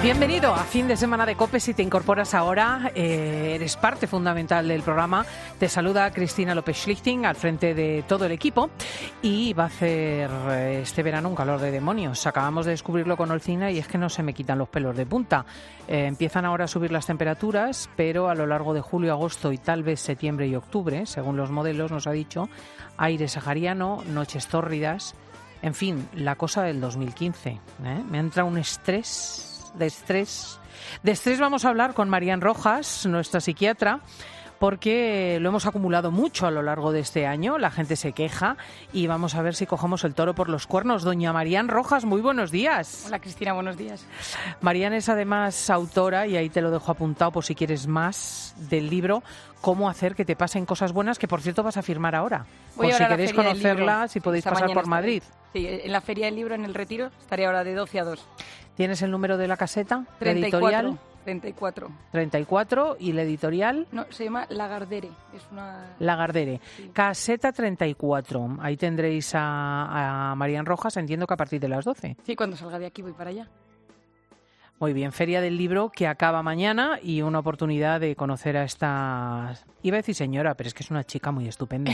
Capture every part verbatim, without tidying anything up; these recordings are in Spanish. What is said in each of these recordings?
Bienvenido a Fin de Semana de COPE. Si te incorporas ahora, eh, eres parte fundamental del programa. Te saluda Cristina López Schlichting al frente de todo el equipo y va a hacer eh, este verano un calor de demonios. Acabamos de descubrirlo con Olcina y es que no se me quitan los pelos de punta. Eh, empiezan ahora a subir las temperaturas, pero a lo largo de julio, agosto y tal vez septiembre y octubre, según los modelos, nos ha dicho, aire sahariano, noches tórridas, en fin, la cosa del dos mil quince. ¿eh? Me entra un estrés... De estrés. De estrés vamos a hablar con Marían Rojas, nuestra psiquiatra, porque lo hemos acumulado mucho a lo largo de este año. La gente se queja y vamos a ver si cogemos el toro por los cuernos. Doña Marían Rojas, muy buenos días. Hola Cristina, buenos días. Marían es además autora, y ahí te lo dejo apuntado por si quieres más, del libro Cómo hacer que te pasen cosas buenas, que por cierto vas a firmar ahora. Voy por si queréis conocerla, si sí, podéis pasar por estaré. Madrid. Sí, en la Feria del Libro, en el Retiro, estaré ahora de doce a dos. ¿Tienes el número de la caseta? treinta y cuatro. Editorial. treinta y cuatro. treinta y cuatro. ¿Y la editorial? No, se llama Lagardere. Es una... Lagardere. Sí. Caseta treinta y cuatro. Ahí tendréis a, a Marían Rojas, entiendo que a partir de las doce. Sí, cuando salga de aquí voy para allá. Muy bien, Feria del Libro que acaba mañana y una oportunidad de conocer a esta... Iba a decir señora, pero es que es una chica muy estupenda.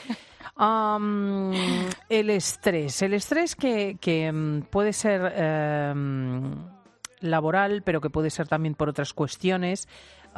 um, el estrés. El estrés que, que puede ser eh, laboral, pero que puede ser también por otras cuestiones.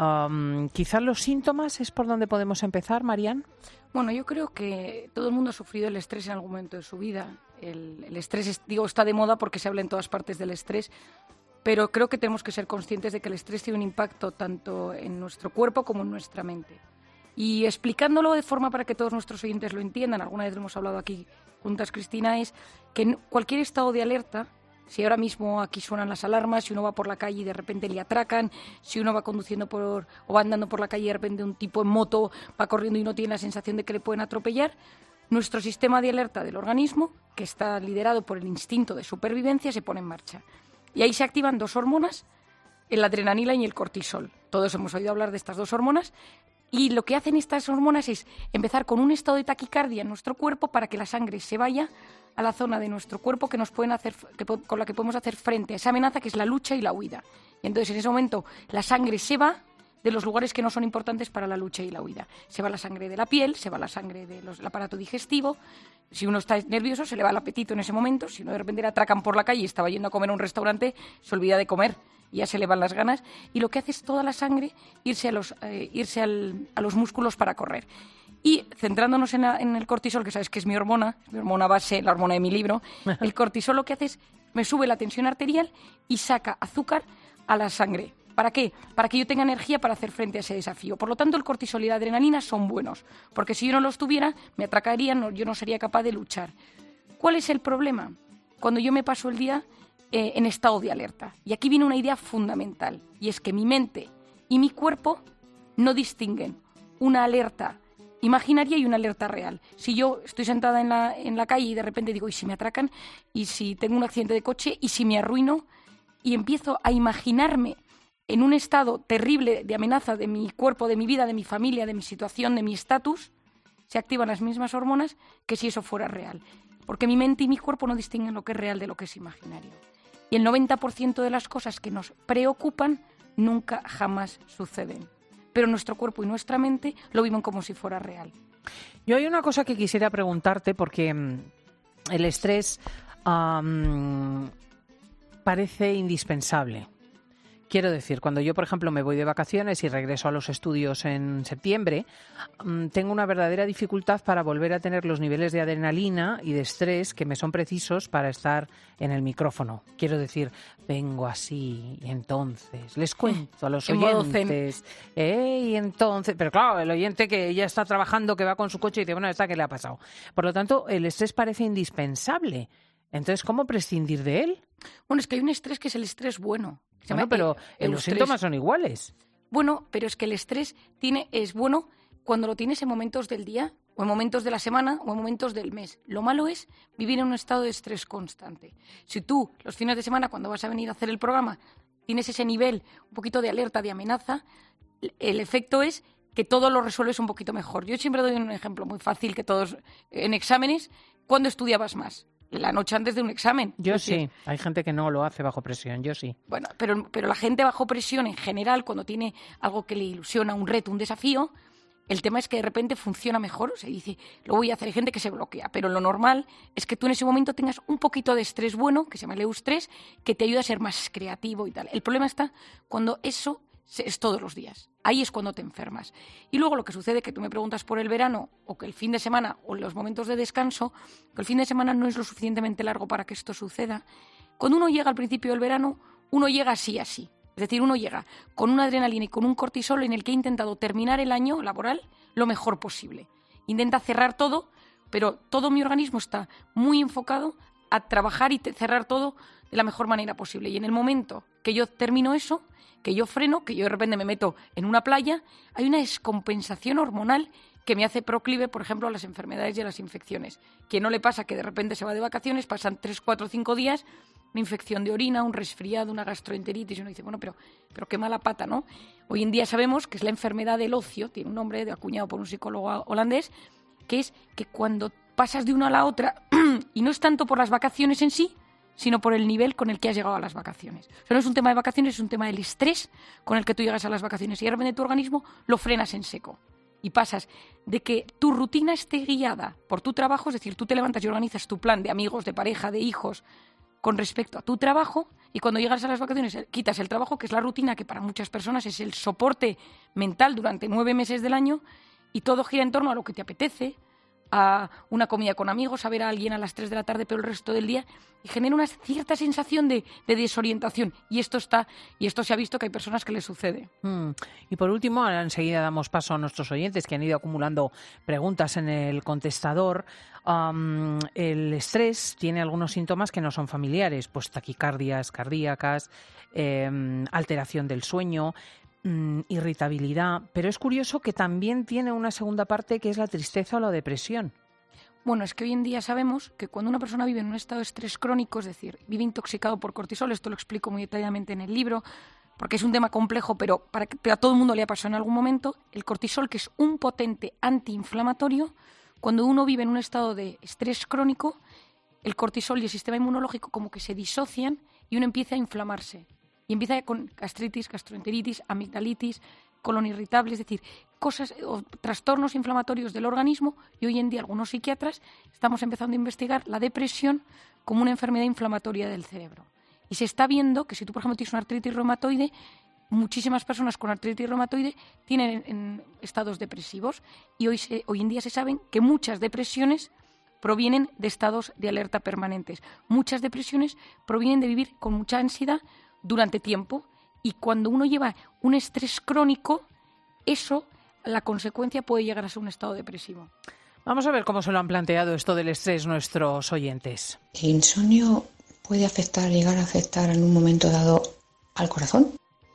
Um, quizás los síntomas es por donde podemos empezar, Marían. Bueno, yo creo que todo el mundo ha sufrido el estrés en algún momento de su vida. El, el estrés, es, digo, está de moda porque se habla en todas partes del estrés. Pero creo que tenemos que ser conscientes de que el estrés tiene un impacto tanto en nuestro cuerpo como en nuestra mente. Y explicándolo de forma para que todos nuestros oyentes lo entiendan, alguna vez lo hemos hablado aquí juntas, Cristina, es que en cualquier estado de alerta, si ahora mismo aquí suenan las alarmas, si uno va por la calle y de repente le atracan, si uno va conduciendo por o va andando por la calle y de repente un tipo en moto va corriendo y no tiene la sensación de que le pueden atropellar, nuestro sistema de alerta del organismo, que está liderado por el instinto de supervivencia, se pone en marcha. Y ahí se activan dos hormonas, el adrenalina y el cortisol. Todos hemos oído hablar de estas dos hormonas. Y lo que hacen estas hormonas es empezar con un estado de taquicardia en nuestro cuerpo para que la sangre se vaya a la zona de nuestro cuerpo que nos pueden hacer, que, con la que podemos hacer frente a esa amenaza que es la lucha y la huida. Y entonces en ese momento la sangre se va de los lugares que no son importantes para la lucha y la huida. Se va la sangre de la piel, se va la sangre del aparato digestivo. Si uno está nervioso, se le va el apetito en ese momento. Si uno de repente le atracan por la calle y estaba yendo a comer a un restaurante, se olvida de comer y ya se le van las ganas. Y lo que hace es toda la sangre irse a los, eh, irse al, a los músculos para correr. Y centrándonos en, la, en el cortisol, que sabes que es mi hormona, mi hormona base, la hormona de mi libro, el cortisol lo que hace es me sube la tensión arterial y saca azúcar a la sangre. ¿Para qué? Para que yo tenga energía para hacer frente a ese desafío. Por lo tanto, el cortisol y la adrenalina son buenos, porque si yo no los tuviera, me atracarían, no, yo no sería capaz de luchar. ¿Cuál es el problema? Cuando yo me paso el día eh, en estado de alerta. Y aquí viene una idea fundamental, y es que mi mente y mi cuerpo no distinguen una alerta imaginaria y una alerta real. Si yo estoy sentada en la, en la calle y de repente digo, ¿y si me atracan? ¿Y si tengo un accidente de coche? ¿Y si me arruino? Y empiezo a imaginarme en un estado terrible de amenaza de mi cuerpo, de mi vida, de mi familia, de mi situación, de mi estatus, se activan las mismas hormonas que si eso fuera real. Porque mi mente y mi cuerpo no distinguen lo que es real de lo que es imaginario. Y el noventa por ciento de las cosas que nos preocupan nunca jamás suceden. Pero nuestro cuerpo y nuestra mente lo viven como si fuera real. Yo hay una cosa que quisiera preguntarte porque um, el estrés um, parece indispensable. Quiero decir, cuando yo, por ejemplo, me voy de vacaciones y regreso a los estudios en septiembre, tengo una verdadera dificultad para volver a tener los niveles de adrenalina y de estrés que me son precisos para estar en el micrófono. Quiero decir, vengo así y entonces les cuento a los oyentes. ¿eh? Y entonces, pero claro, el oyente que ya está trabajando, que va con su coche y dice, bueno, ¿esta qué le ha pasado? Por lo tanto, el estrés parece indispensable. Entonces, ¿cómo prescindir de él? Bueno, es que hay un estrés que es el estrés bueno. Bueno, pero el, los síntomas son iguales. Bueno, pero es que el estrés tiene, es bueno cuando lo tienes en momentos del día, o en momentos de la semana, o en momentos del mes. Lo malo es vivir en un estado de estrés constante. Si tú, los fines de semana, cuando vas a venir a hacer el programa, tienes ese nivel un poquito de alerta, de amenaza, el efecto es que todo lo resuelves un poquito mejor. Yo siempre doy un ejemplo muy fácil que todos en exámenes. ¿Cuándo estudiabas más? la noche antes de un examen. Yo es decir, sí, hay gente que no lo hace bajo presión, yo sí. Bueno, pero, pero la gente bajo presión en general, cuando tiene algo que le ilusiona, un reto, un desafío, el tema es que de repente funciona mejor, o sea, dice, lo voy a hacer, hay gente que se bloquea, pero lo normal es que tú en ese momento tengas un poquito de estrés bueno, que se llama el eustrés, que te ayuda a ser más creativo y tal. El problema está cuando eso es todos los días. Ahí es cuando te enfermas. Y luego lo que sucede, que tú me preguntas por el verano, o que el fin de semana, o los momentos de descanso, que el fin de semana no es lo suficientemente largo para que esto suceda. Cuando uno llega al principio del verano, uno llega así, así. Es decir, uno llega con una adrenalina y con un cortisol en el que ha intentado terminar el año laboral lo mejor posible. Intenta cerrar todo, pero todo mi organismo está muy enfocado a trabajar y cerrar todo de la mejor manera posible. Y en el momento que yo termino eso, que yo freno, que yo de repente me meto en una playa, hay una descompensación hormonal que me hace proclive, por ejemplo, a las enfermedades y a las infecciones. Que no le pasa que de repente se va de vacaciones, pasan tres, cuatro, cinco días, una infección de orina, un resfriado, una gastroenteritis, y uno dice, bueno, pero, pero qué mala pata, ¿no? Hoy en día sabemos que es la enfermedad del ocio, tiene un nombre acuñado por un psicólogo holandés, que es que cuando pasas de una a la otra, y no es tanto por las vacaciones en sí, sino por el nivel con el que has llegado a las vacaciones. O sea, no es un tema de vacaciones, es un tema del estrés con el que tú llegas a las vacaciones. Y de repente tu organismo lo frenas en seco. Y pasas de que tu rutina esté guiada por tu trabajo, es decir, tú te levantas y organizas tu plan de amigos, de pareja, de hijos, con respecto a tu trabajo, y cuando llegas a las vacaciones quitas el trabajo, que es la rutina, que para muchas personas es el soporte mental durante nueve meses del año, y todo gira en torno a lo que te apetece, a una comida con amigos, a ver a alguien a las tres de la tarde, pero el resto del día, y genera una cierta sensación de, de desorientación. Y esto está, y esto se ha visto que hay personas que les sucede. Mm. Y por último, ahora enseguida damos paso a nuestros oyentes que han ido acumulando preguntas en el contestador. Um, el estrés tiene algunos síntomas que no son familiares, pues taquicardias cardíacas, eh, alteración del sueño, irritabilidad, pero es curioso que también tiene una segunda parte que es la tristeza o la depresión. Bueno, es que hoy en día sabemos que cuando una persona vive en un estado de estrés crónico, es decir, vive intoxicado por cortisol, esto lo explico muy detalladamente en el libro, porque es un tema complejo, pero para que, pero a todo el mundo le ha pasado en algún momento, el cortisol, que es un potente antiinflamatorio, cuando uno vive en un estado de estrés crónico, el cortisol y el sistema inmunológico como que se disocian y uno empieza a inflamarse. Y empieza con gastritis, gastroenteritis, amigdalitis, colon irritable, es decir, cosas o trastornos inflamatorios del organismo. Y hoy en día algunos psiquiatras estamos empezando a investigar la depresión como una enfermedad inflamatoria del cerebro. Y se está viendo que si tú, por ejemplo, tienes una artritis reumatoide, muchísimas personas con artritis reumatoide tienen en estados depresivos. Y hoy, se, hoy en día se saben que muchas depresiones provienen de estados de alerta permanentes. Muchas depresiones provienen de vivir con mucha ansiedad durante tiempo, y cuando uno lleva un estrés crónico, eso, la consecuencia puede llegar a ser un estado depresivo. Vamos a ver cómo se lo han planteado esto del estrés nuestros oyentes. ¿El insomnio puede afectar, llegar a afectar en un momento dado al corazón?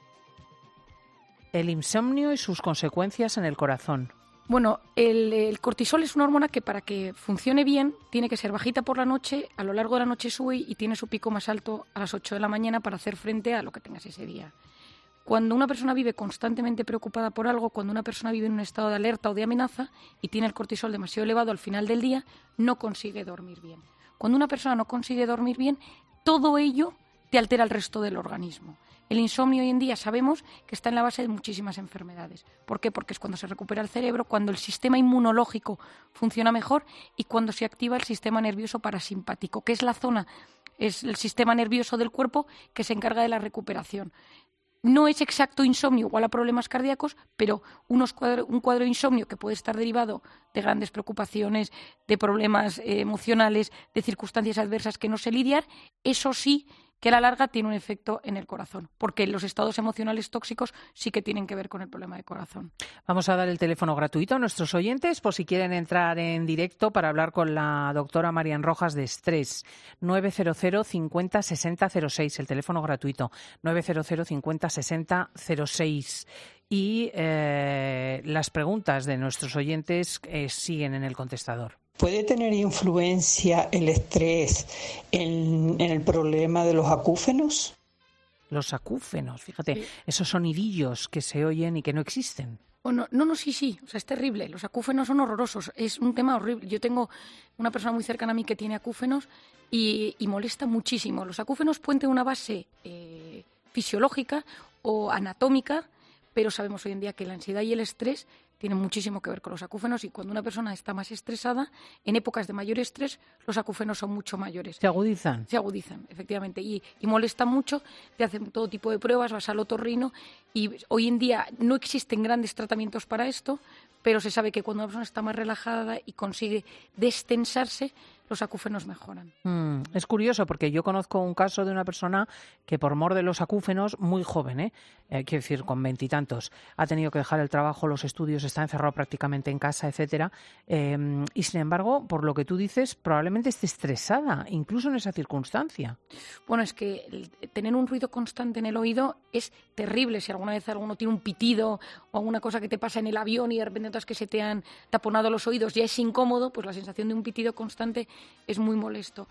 El insomnio y sus consecuencias en el corazón. Bueno, el, el cortisol es una hormona que para que funcione bien tiene que ser bajita por la noche, a lo largo de la noche sube y tiene su pico más alto a las ocho de la mañana para hacer frente a lo que tengas ese día. Cuando una persona vive constantemente preocupada por algo, cuando una persona vive en un estado de alerta o de amenaza y tiene el cortisol demasiado elevado al final del día, no consigue dormir bien. Cuando una persona no consigue dormir bien, todo ello te altera el resto del organismo. El insomnio hoy en día sabemos que está en la base de muchísimas enfermedades. ¿Por qué? Porque es cuando se recupera el cerebro, cuando el sistema inmunológico funciona mejor y cuando se activa el sistema nervioso parasimpático, que es la zona, es el sistema nervioso del cuerpo que se encarga de la recuperación. No es exacto insomnio igual a problemas cardíacos, pero unos cuadro, un cuadro de insomnio que puede estar derivado de grandes preocupaciones, de problemas eh, emocionales, de circunstancias adversas que no sé lidiar, eso sí que a la larga tiene un efecto en el corazón, porque los estados emocionales tóxicos sí que tienen que ver con el problema de corazón. Vamos a dar el teléfono gratuito a nuestros oyentes por si quieren entrar en directo para hablar con la doctora Marian Rojas de Estrés. nueve cero cero cincuenta sesenta cero seis, el teléfono gratuito, nueve cero cero cincuenta sesenta cero seis. Y eh, las preguntas de nuestros oyentes eh, siguen en el contestador. ¿Puede tener influencia el estrés en, en el problema de los acúfenos? los acúfenos, fíjate, Sí. esos sonidillos que se oyen y que no existen. Bueno, no, no, sí, sí, o sea, es terrible. Los acúfenos son horrorosos, es un tema horrible. Yo tengo una persona muy cercana a mí que tiene acúfenos y, y molesta muchísimo. Los acúfenos pueden tener una base eh, fisiológica o anatómica, pero sabemos hoy en día que la ansiedad y el estrés tienen muchísimo que ver con los acúfenos y cuando una persona está más estresada, en épocas de mayor estrés, los acúfenos son mucho mayores. ¿Se agudizan? Se agudizan, efectivamente, y, y molestan mucho, te hacen todo tipo de pruebas, vas al otorrino y hoy en día no existen grandes tratamientos para esto, pero se sabe que cuando una persona está más relajada y consigue destensarse, los acúfenos mejoran. Mm, es curioso porque yo conozco un caso de una persona que por mor de los acúfenos, muy joven, ¿eh? Eh, quiero decir, con veintitantos, ha tenido que dejar el trabajo, los estudios, está encerrado prácticamente en casa, etcétera. Eh, y sin embargo, por lo que tú dices, probablemente esté estresada, incluso en esa circunstancia. Bueno, es que el tener un ruido constante en el oído es terrible. Si alguna vez alguno tiene un pitido o alguna cosa que te pasa en el avión y de repente notas que se te han taponado los oídos, ya es incómodo, pues la sensación de un pitido constante es muy molesto.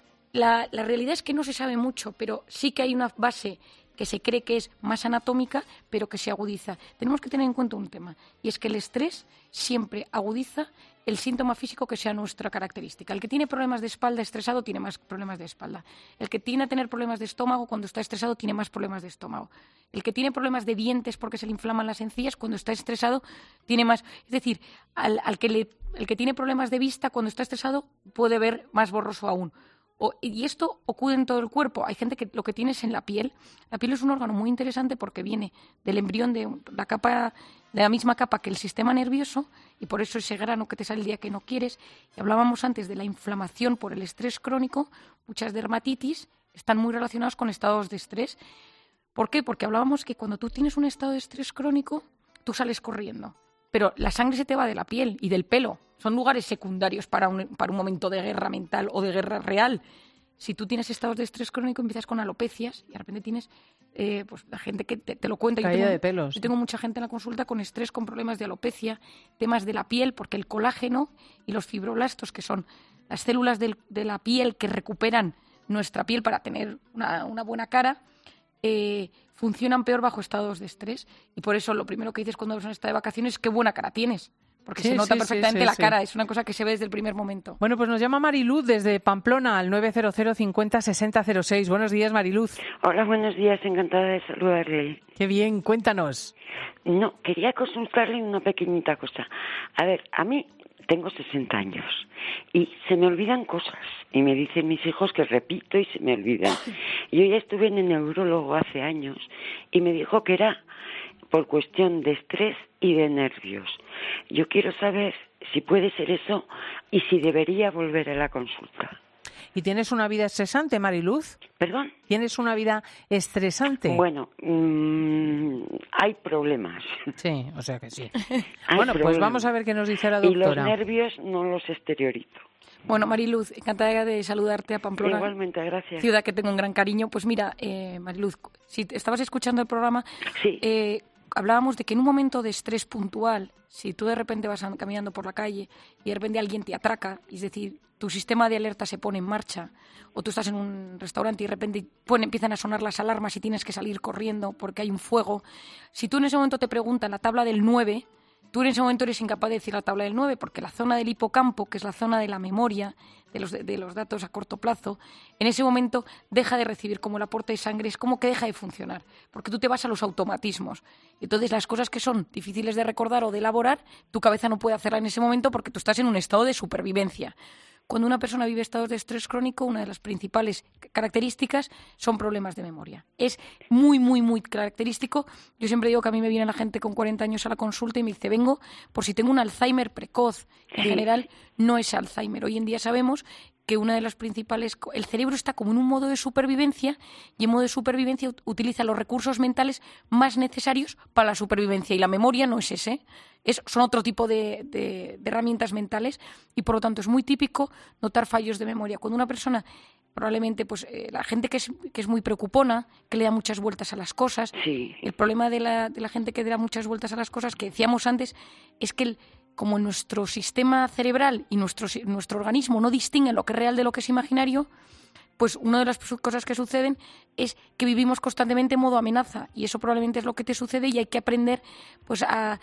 La, la realidad es que no se sabe mucho, pero sí que hay una base que se cree que es más anatómica, pero que se agudiza. Tenemos que tener en cuenta un tema, y es que el estrés siempre agudiza el síntoma físico que sea nuestra característica. El que tiene problemas de espalda estresado tiene más problemas de espalda. El que tiene a tener problemas de estómago cuando está estresado tiene más problemas de estómago. El que tiene problemas de dientes porque se le inflaman las encías cuando está estresado tiene más. Es decir, al, al que le, el que tiene problemas de vista cuando está estresado puede ver más borroso aún. O, y esto ocurre en todo el cuerpo. Hay gente que lo que tiene es en la piel. La piel es un órgano muy interesante porque viene del embrión de la capa, de la misma capa que el sistema nervioso, y por eso ese grano que te sale el día que no quieres. Y hablábamos antes de la inflamación por el estrés crónico. Muchas dermatitis están muy relacionadas con estados de estrés. ¿Por qué? Porque hablábamos que cuando tú tienes un estado de estrés crónico, tú sales corriendo. Pero la sangre se te va de la piel y del pelo. Son lugares secundarios para un, para un momento de guerra mental o de guerra real. Si tú tienes estados de estrés crónico, empiezas con alopecias y de repente tienes eh, pues, la gente que te, te lo cuenta. Caída yo tengo, de pelos. Yo tengo mucha gente en la consulta con estrés, con problemas de alopecia, temas de la piel, porque el colágeno y los fibroblastos, que son las células del, de la piel que recuperan nuestra piel para tener una, una buena cara, eh, funcionan peor bajo estados de estrés. Y por eso lo primero que dices cuando una persona está de vacaciones es qué buena cara tienes. Porque Sí, se nota sí, perfectamente sí, sí, la sí. cara, es una cosa que se ve desde el primer momento. Bueno, pues nos llama Mariluz desde Pamplona al nueve cero cero cincuenta sesenta cero seis. Buenos días, Mariluz. Hola, buenos días, encantada de saludarle. Qué bien, cuéntanos. No, quería consultarle una pequeñita cosa. A ver, a mí tengo sesenta años y se me olvidan cosas y me dicen mis hijos que repito y se me olvidan. Yo ya estuve en el neurólogo hace años y me dijo que era por cuestión de estrés y de nervios. Yo quiero saber si puede ser eso y si debería volver a la consulta. ¿Y tienes una vida estresante, Mariluz? ¿Perdón? ¿Tienes una vida estresante? Bueno, mmm, hay problemas. Sí, o sea que sí. Hay Bueno, pues problemas. vamos a ver qué nos dice la Y los doctora. nervios no los exteriorizo. Bueno, Mariluz, encantada de saludarte a Pamplona. Igualmente, gracias. Ciudad que tengo un gran cariño. Pues mira, eh, Mariluz, si te estabas escuchando el programa, Sí. eh, hablábamos de que en un momento de estrés puntual, si tú de repente vas an- caminando por la calle y de repente alguien te atraca, es decir, tu sistema de alerta se pone en marcha, o tú estás en un restaurante y de repente pone, empiezan a sonar las alarmas y tienes que salir corriendo porque hay un fuego, si tú en ese momento te preguntan la tabla del nueve, tú en ese momento eres incapaz de decir la tabla del nueve porque la zona del hipocampo, que es la zona de la memoria, de los, de los datos a corto plazo, en ese momento deja de recibir como el aporte de sangre, es como que deja de funcionar, porque tú te vas a los automatismos. Entonces las cosas que son difíciles de recordar o de elaborar, tu cabeza no puede hacerla en ese momento porque tú estás en un estado de supervivencia. Cuando una persona vive estados de estrés crónico, una de las principales características son problemas de memoria. Es muy, muy, muy característico. Yo siempre digo que a mí me viene la gente con cuarenta años a la consulta y me dice, vengo por si tengo un Alzheimer precoz. En Sí. general, no es Alzheimer. Hoy en día sabemos que una de las principales... El cerebro está como en un modo de supervivencia y en modo de supervivencia ut- utiliza los recursos mentales más necesarios para la supervivencia. Y la memoria no es ese. Es, son otro tipo de, de, de herramientas mentales y, por lo tanto, es muy típico notar fallos de memoria. Cuando una persona, probablemente, pues eh, la gente que es, que es muy preocupona, que le da muchas vueltas a las cosas, Sí. el problema de la, de la gente que le da muchas vueltas a las cosas, que decíamos antes, es que el, como nuestro sistema cerebral y nuestro, si- nuestro organismo no distinguen lo que es real de lo que es imaginario, pues una de las cosas que suceden es que vivimos constantemente en modo amenaza y eso probablemente es lo que te sucede y hay que aprender pues a,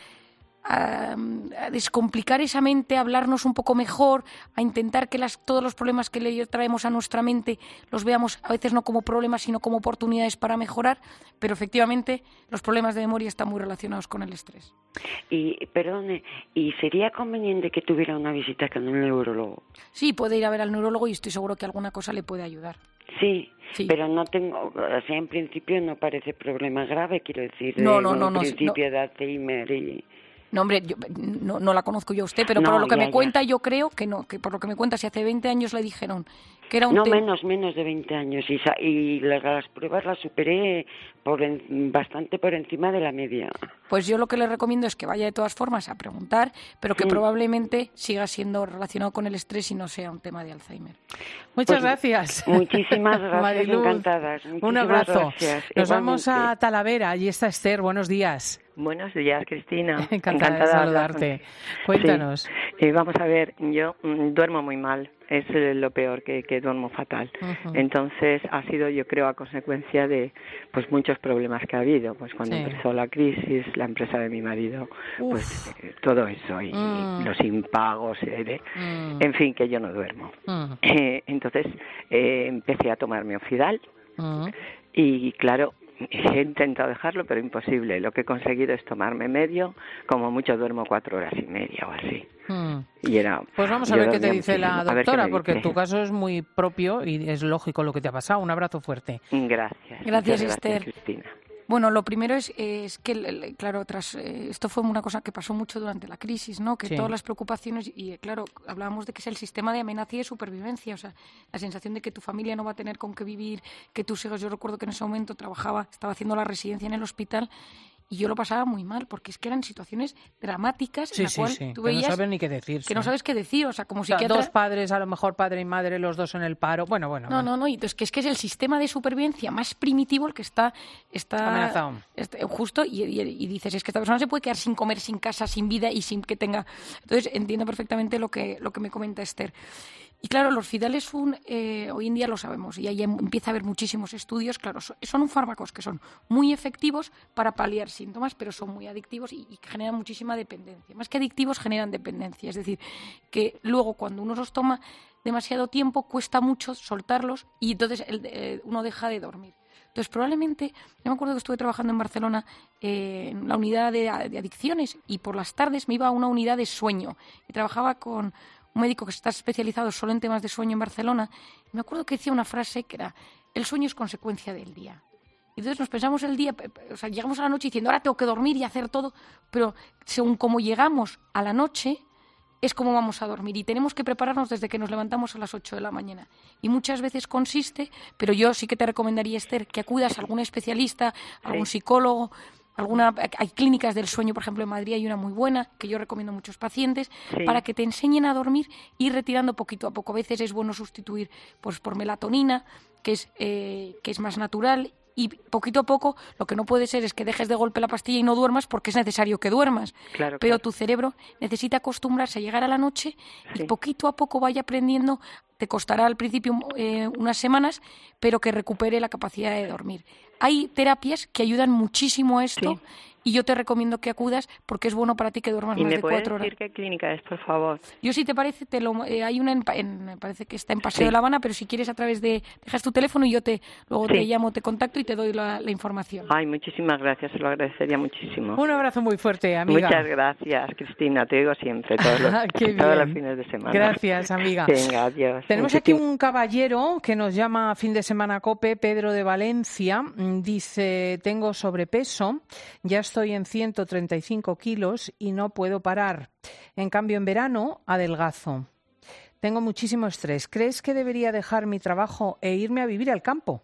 a, a descomplicar esa mente, a hablarnos un poco mejor, a intentar que las, todos los problemas que le traemos a nuestra mente los veamos a veces no como problemas sino como oportunidades para mejorar, pero efectivamente los problemas de memoria están muy relacionados con el estrés. Y, perdone, ¿y sería conveniente que tuviera una visita con un neurólogo? Sí, puede ir a ver al neurólogo y estoy seguro que alguna cosa le puede ayudar. Sí, sí. Pero no tengo, o sea, en principio no parece problema grave, quiero decir, no, de, no, no, en no, principio no. de Alzheimer y... No, hombre, yo, no, no la conozco yo a usted, pero no, por lo que ya, me cuenta ya. yo creo que no, que por lo que me cuenta, si hace veinte años le dijeron que era un No, te- menos, menos de veinte años, y, sa- y las, las pruebas las superé por en, bastante por encima de la media. Pues yo lo que le recomiendo es que vaya de todas formas a preguntar, pero que Sí. probablemente siga siendo relacionado con el estrés y no sea un tema de Alzheimer. Muchas Pues, gracias. Muchísimas gracias, Mariluz, encantadas. Muchísimas un abrazo. gracias. Nos vamos Igualmente. a Talavera, allí está Esther, buenos días. Buenos días, Cristina. Encantada, de saludarte. Cuéntanos. Sí. Eh, vamos a ver, yo mm, duermo muy mal, es eh, lo peor, que, que duermo fatal. Uh-huh. Entonces ha sido, yo creo, a consecuencia de pues muchos problemas que ha habido. Pues cuando Sí. empezó la crisis, la empresa de mi marido, Uf. pues eh, todo eso, y Mm. los impagos, eh, de, Mm. en fin, que yo no duermo. Mm. Eh, entonces eh, empecé a tomarme Ofidal Mm. y, claro, he intentado dejarlo, pero imposible. Lo que he conseguido es tomarme medio, como mucho duermo cuatro horas y media o así. Mm. Y era, Pues vamos a yo ver qué te dormía dice la muchísimo. A ver qué doctora, me porque dice. tu caso es muy propio y es lógico lo que te ha pasado. Un abrazo fuerte. Gracias. Gracias, muchas Esther. Gracias, Cristina. Bueno, lo primero es, es que, el- claro, tras eh, esto fue una cosa que pasó mucho durante la crisis, ¿no? Que Sí. todas las preocupaciones, y eh, claro, hablábamos de que es el sistema de amenaza y de supervivencia, o sea, la sensación de que tu familia no va a tener con qué vivir, que tus hijos, yo recuerdo que en ese momento trabajaba, estaba haciendo la residencia en el hospital, y yo lo pasaba muy mal, porque es que eran situaciones dramáticas Sí, en la sí, cual sí. tú Que no veías sabes ni qué decir. que no sabes qué decir, o sea, como O sea, psiquiatra... dos padres, a lo mejor padre y madre, los dos en el paro. Bueno, bueno. No, bueno. no, no, y entonces que es que es el sistema de supervivencia más primitivo el que está, está Amenazado. está- justo y, y- y dices, es que esta persona se puede quedar sin comer, sin casa, sin vida y sin que tenga... Entonces entiendo perfectamente lo que, lo que me comenta Esther. Y claro, los Fidales son, eh, hoy en día lo sabemos, y ahí em- empieza a haber muchísimos estudios, claro, so- son fármacos que son muy efectivos para paliar síntomas, pero son muy adictivos y, y generan muchísima dependencia. Más que adictivos, generan dependencia, es decir, que luego cuando uno los toma demasiado tiempo, cuesta mucho soltarlos y entonces el- eh, uno deja de dormir. Entonces, probablemente, yo me acuerdo que estuve trabajando en Barcelona eh, en la unidad de, de adicciones y por las tardes me iba a una unidad de sueño y trabajaba con un médico que está especializado solo en temas de sueño en Barcelona, y me acuerdo que decía una frase que era, el sueño es consecuencia del día. Y entonces nos pensamos el día, o sea, llegamos a la noche diciendo, ahora tengo que dormir y hacer todo, pero según como llegamos a la noche, es como vamos a dormir y tenemos que prepararnos desde que nos levantamos a las ocho de la mañana. Y muchas veces consiste, pero yo sí que te recomendaría, Esther, que acudas a algún especialista, a algún Sí. psicólogo. Alguna, hay clínicas del sueño, por ejemplo, en Madrid hay una muy buena que yo recomiendo a muchos pacientes Sí. para que te enseñen a dormir y ir retirando poquito a poco. A veces es bueno sustituir pues, por melatonina, que es, eh, que es más natural. Y poquito a poco, lo que no puede ser es que dejes de golpe la pastilla y no duermas porque es necesario que duermas. Claro, Pero claro. tu cerebro necesita acostumbrarse a llegar a la noche Sí. y poquito a poco vaya aprendiendo. Te costará al principio eh, unas semanas, pero que recupere la capacidad de dormir. Hay terapias que ayudan muchísimo a esto Sí. y yo te recomiendo que acudas porque es bueno para ti que duermas ¿Y más me de puedes cuatro horas. decir qué clínica es, por favor? Yo, si te parece, te lo, eh, hay una en, Pa- en- me parece que está en Paseo Sí. de La Habana, pero si quieres a través de, dejas tu teléfono y yo te luego Sí. te llamo, te contacto y te doy la, la información. Ay, muchísimas gracias, se lo agradecería muchísimo. Un abrazo muy fuerte, amiga. Muchas gracias, Cristina, te digo siempre, todos los, Qué todos los bien. fines de semana. Gracias, amiga. Venga, adiós. Tenemos aquí Muchísimas- un caballero que nos llama fin de semana COPE, Pedro de Valencia. Mm, Dice, tengo sobrepeso, ya estoy en ciento treinta y cinco kilos y no puedo parar. En cambio, en verano adelgazo. Tengo muchísimo estrés. ¿Crees que debería dejar mi trabajo e irme a vivir al campo?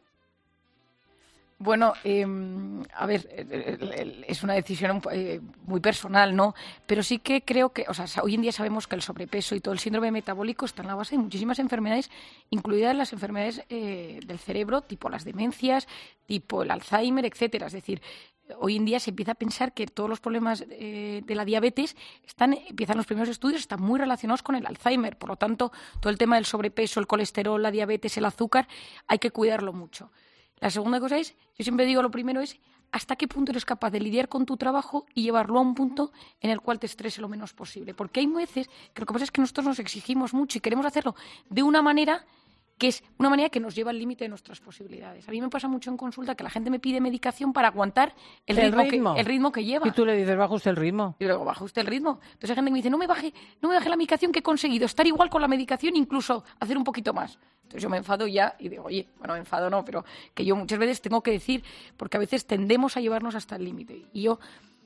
Bueno, eh, a ver, eh, eh, es una decisión eh, muy personal, ¿no? Pero sí que creo que, o sea, hoy en día sabemos que el sobrepeso y todo el síndrome metabólico está en la base de muchísimas enfermedades, incluidas las enfermedades eh, del cerebro, tipo las demencias, tipo el Alzheimer, etcétera. Es decir, hoy en día se empieza a pensar que todos los problemas eh, de la diabetes están, empiezan los primeros estudios, están muy relacionados con el Alzheimer. Por lo tanto, todo el tema del sobrepeso, el colesterol, la diabetes, el azúcar, hay que cuidarlo mucho. La segunda cosa es, yo siempre digo, lo primero es hasta qué punto eres capaz de lidiar con tu trabajo y llevarlo a un punto en el cual te estrese lo menos posible. Porque hay veces que lo que pasa es que nosotros nos exigimos mucho y queremos hacerlo de una manera que es una manera que nos lleva al límite de nuestras posibilidades. A mí me pasa mucho en consulta que la gente me pide medicación para aguantar el, el ritmo, ritmo. Que, el ritmo que lleva. Y tú le dices, baja usted el ritmo. Y luego, baja usted el ritmo. Entonces hay gente que me dice, no me baje, no me baje la medicación que he conseguido, estar igual con la medicación, incluso hacer un poquito más. Entonces yo me enfado ya y digo, oye, bueno, me enfado no, pero que yo muchas veces tengo que decir, porque a veces tendemos a llevarnos hasta el límite. Y yo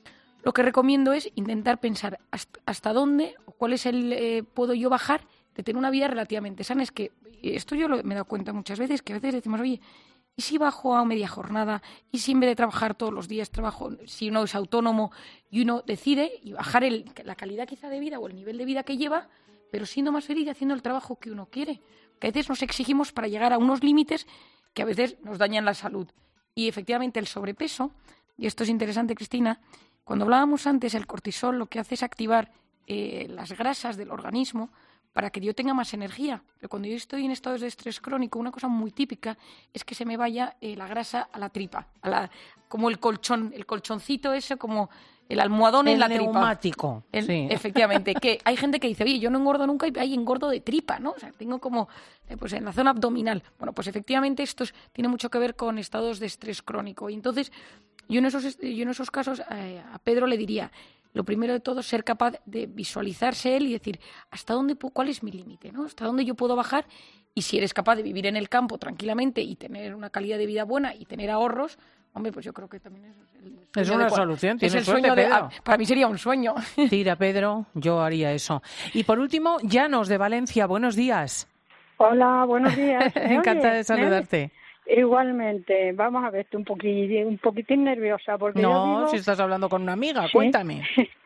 lo que recomiendo es intentar pensar hasta, hasta dónde, o cuál es el, eh, puedo yo bajar, de tener una vida relativamente sana. Es que esto yo lo, me he dado cuenta muchas veces, que a veces decimos, oye, ¿y si bajo a media jornada? ¿Y si en vez de trabajar todos los días trabajo, si uno es autónomo y uno decide y bajar el, la calidad quizá de vida o el nivel de vida que lleva, pero siendo más feliz haciendo el trabajo que uno quiere? Que a veces nos exigimos para llegar a unos límites que a veces nos dañan la salud. Y efectivamente el sobrepeso, y esto es interesante, Cristina, cuando hablábamos antes, el cortisol lo que hace es activar eh, las grasas del organismo para que yo tenga más energía. Pero cuando yo estoy en estados de estrés crónico, una cosa muy típica es que se me vaya eh, la grasa a la tripa, a la, como el colchón, el colchoncito ese, como el almohadón el en la neumático, tripa. El, sí. Efectivamente, que hay gente que dice, oye, yo no engordo nunca y hay engordo de tripa, ¿no? O sea, tengo como, eh, pues en la zona abdominal. Bueno, pues efectivamente esto es, tiene mucho que ver con estados de estrés crónico. Y entonces, yo en esos, yo en esos casos eh, a Pedro le diría, lo primero de todo, ser capaz de visualizarse él y decir, ¿hasta dónde puedo, cuál es mi límite, ¿no? ¿Hasta dónde yo puedo bajar? Y si eres capaz de vivir en el campo tranquilamente y tener una calidad de vida buena y tener ahorros, hombre, pues yo creo que también es el es una de, solución. Es el suerte, sueño de, Pedro. para mí sería un sueño. Tira, Pedro, yo haría eso. Y por último, Llanos de Valencia, buenos días. Hola, buenos días. Encantada de saludarte. Igualmente, vamos a ver, estoy un poquitín, un poquitín nerviosa porque no, yo vivo... si estás hablando con una amiga, ¿Sí? Cuéntame.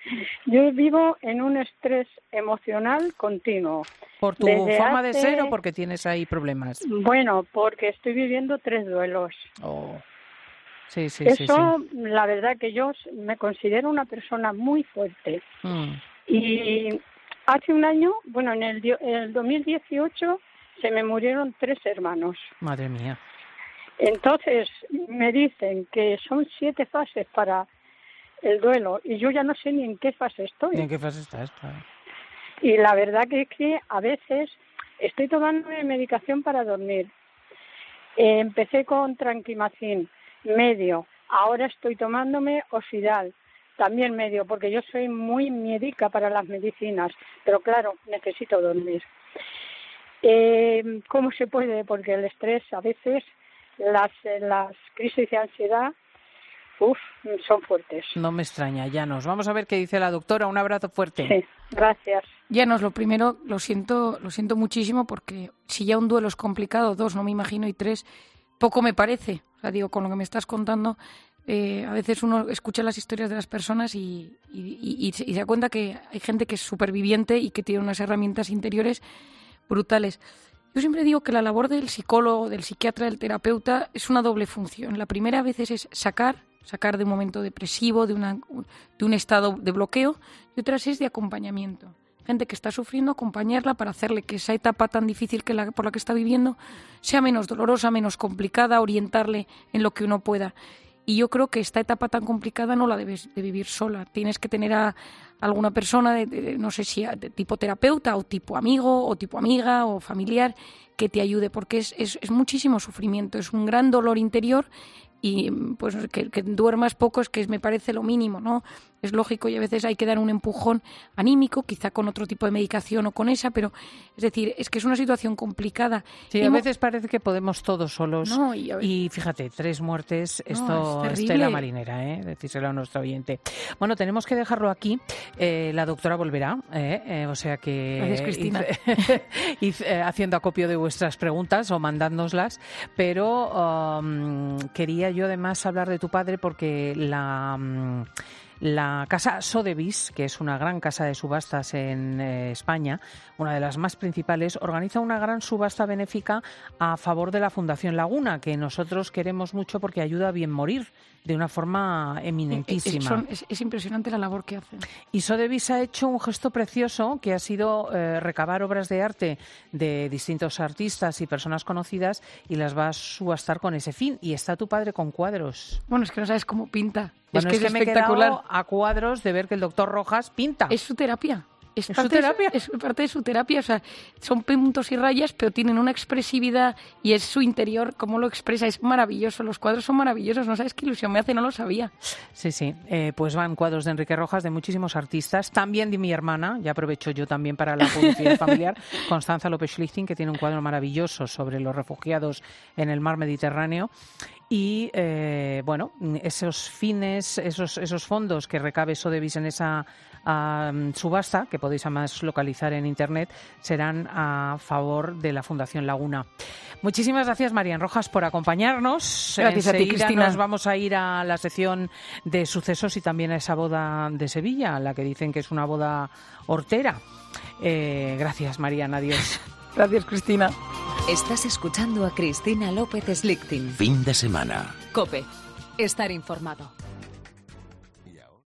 Yo vivo en un estrés emocional continuo. ¿Por tu Desde forma hace... de ser o porque tienes ahí problemas? Bueno, porque estoy viviendo tres duelos. Oh. Sí, sí, Eso, sí, sí. La verdad que yo me considero una persona muy fuerte. Mm. Y hace un año, bueno, en el, en el dos mil dieciocho se me murieron tres hermanos. Madre mía. Entonces me dicen que son siete fases para el duelo y yo ya no sé ni en qué fase estoy. ¿Y en qué fase estás? Claro. Y la verdad que es que a veces estoy tomando medicación para dormir. Eh, empecé con Tranquimacin, medio. Ahora estoy tomándome Osidal, también medio, porque yo soy muy miedica para las medicinas. Pero claro, necesito dormir. Eh, ¿Cómo se puede? Porque el estrés a veces... Las, las crisis de ansiedad, uf, son fuertes. No me extraña, Llanos. Vamos a ver qué dice la doctora. Un abrazo fuerte. Sí, gracias. Llanos, lo primero, lo siento, lo siento muchísimo porque si ya un duelo es complicado, dos, no me imagino, y tres, poco me parece. O sea, digo, con lo que me estás contando, eh, a veces uno escucha las historias de las personas y, y, y, y se da cuenta que hay gente que es superviviente y que tiene unas herramientas interiores brutales. Yo siempre digo que la labor del psicólogo, del psiquiatra, del terapeuta es una doble función. La primera a veces es sacar, sacar de un momento depresivo, de, una, de un estado de bloqueo, y otras es de acompañamiento. Gente que está sufriendo, acompañarla para hacerle que esa etapa tan difícil que la, por la que está viviendo sea menos dolorosa, menos complicada, orientarle en lo que uno pueda. Y yo creo que esta etapa tan complicada no la debes de vivir sola. Tienes que tener a alguna persona, de, de, no sé si de tipo terapeuta o tipo amigo o tipo amiga o familiar que te ayude, porque es, es, es muchísimo sufrimiento, es un gran dolor interior y pues que, que duermas poco es que me parece lo mínimo, ¿no? Es lógico y a veces hay que dar un empujón anímico, quizá con otro tipo de medicación o con esa, pero es decir, es que es una situación complicada. Sí, y a mo- veces parece que podemos todos solos. No, y, a ver- y fíjate, tres muertes, No, esto es es terrible. tela marinera, ¿eh? Decírselo a nuestro oyente. Bueno, tenemos que dejarlo aquí. Eh, la doctora volverá, ¿eh? Eh, o sea que... Gracias, Cristina. id, id, eh, haciendo acopio de vuestras preguntas o mandádnoslas, pero um, quería yo además hablar de tu padre porque la... Um, La casa Sotheby's, que es una gran casa de subastas en eh, España, una de las más principales, organiza una gran subasta benéfica a favor de la Fundación Laguna, que nosotros queremos mucho porque ayuda a bien morir de una forma eminentísima. Es, son, es, es impresionante la labor que hacen. Y Sotheby's ha hecho un gesto precioso que ha sido eh, recabar obras de arte de distintos artistas y personas conocidas y las va a subastar con ese fin. Y está tu padre con cuadros. Bueno, es que no sabes cómo pinta. Bueno, es que es, es, que espectacular. Me he quedado a cuadros de ver que el doctor Rojas pinta. Es su terapia. Es, ¿Es parte su terapia? De su, es parte de su terapia. O sea, son puntos y rayas, pero tienen una expresividad y es su interior, cómo lo expresa. Es maravilloso. Los cuadros son maravillosos. No sabes qué ilusión me hace, no lo sabía. Sí, sí. Eh, pues van cuadros de Enrique Rojas, de muchísimos artistas. También de mi hermana, ya aprovecho yo también para la publicidad familiar, Constanza López Schlichting, que tiene un cuadro maravilloso sobre los refugiados en el mar Mediterráneo. Y, eh, bueno, esos fines, esos, esos fondos que recabe Sotheby's en esa uh, subasta, que podéis además localizar en Internet, serán a favor de la Fundación Laguna. Muchísimas gracias, Marian Rojas, por acompañarnos. Gracias Enseguida a ti, Cristina. Nos vamos a ir a la sección de sucesos y también a esa boda de Sevilla, la que dicen que es una boda hortera. Eh, gracias, Marian. Adiós. Gracias, Cristina. Estás escuchando a Cristina López Schlichting. Fin de semana. COPE. Estar informado.